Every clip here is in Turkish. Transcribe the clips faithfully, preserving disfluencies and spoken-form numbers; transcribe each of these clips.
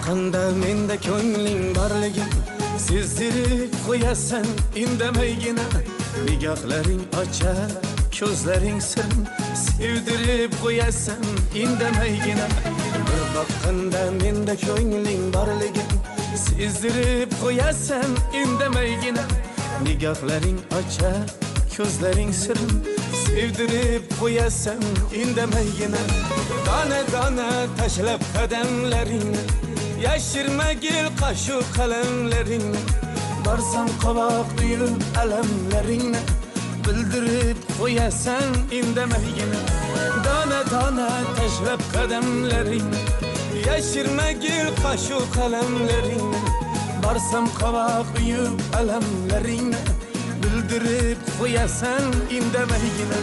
bakqanda menda ko'ngling borligin sezdirib qo'yasan indameygina nigohlaring ochar ko'zlaring sirin sevdirib qo'yasan indameygina bir bakqanda menda ko'ngling borligin sezdirib qo'yasan indameygina nigohlaring ochar ko'zlaring sirin sevdirib qo'yasan indameygina dona dona tashlab qadamlaringni yashirmagil qashu qalamlaringni borsam qovoq uyib alamlaringni bildirib qo'yasan indameygina dona dona tashlab qadamlaringni yashirmagil qashu qalamlaringni borsam qovoq uyib alamlaringni bildirib qo'yasan indameygina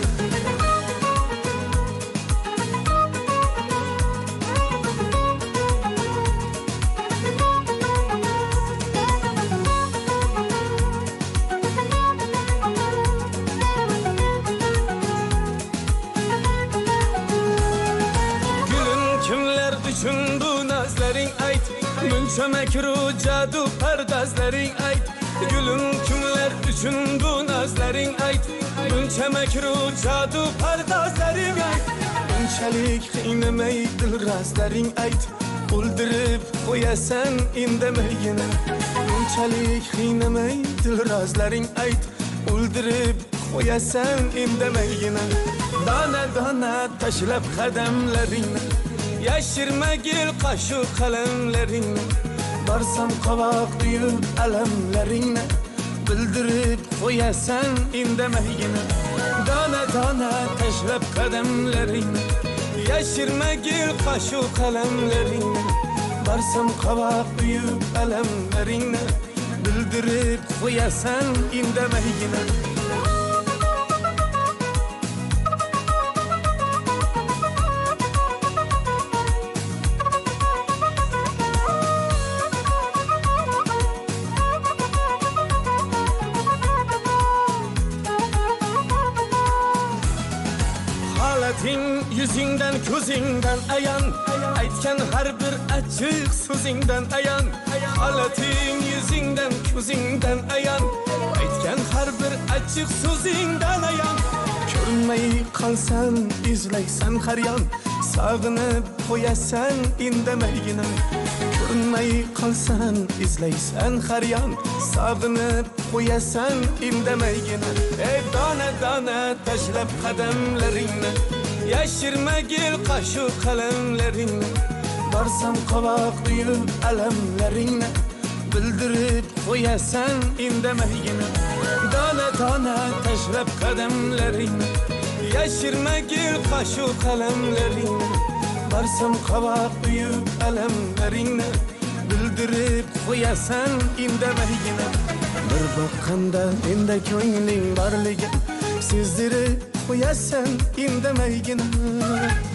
Üçün bu nazların ayt Buncha makru jadu pardazlaring ayt Gülüm kimler üçün bu nazların ayt Buncha makru jadu pardazlaring ayt Bunchalik qiynamay dilrazlaring ayt O'ldirib qo'yasan indameygina Bunchalik qiynamay dilrazlaring ayt O'ldirib qo'yasan indameygina Dona dona tashlab qadamlaringni yashirmagil qashu qalamlaringni borsam qovoq uyib alamlaringni bildirib qo'yasan indameygina dona dona tashlab qadamlaringni yashirmagil qashu qalamlaringni borsam qovoq uyib alamlaringni bildirib qo'yasan indameygina Halatin yüzünden ko'zingdan ayan aytgan har bir achchiq so'zingdan ayan Halatin yüzünden ko'zingdan ayan aytgan har bir achchiq so'zingdan ayan Ko'rinmay qolsan izlaysan har yon sog'inib qo'yasan indameygina Ko'rinmay qolsan izlaysan har yon sog'inib qo'yasan indameygina ey dona dona tashlab qadamlaringni yashirmagil qashu qalamlaringni borsam qovoq uyib alamlaringni bildirib qo'yasan indameygina dona dona tashlab qadamlaringni yashirmagil qashu qalamlaringni borsam qovoq uyib alamlaringni bildirib qo'yasan indameygina bir bakqanda menda ko'ngling borligin sezdirib qo'yasan indameygina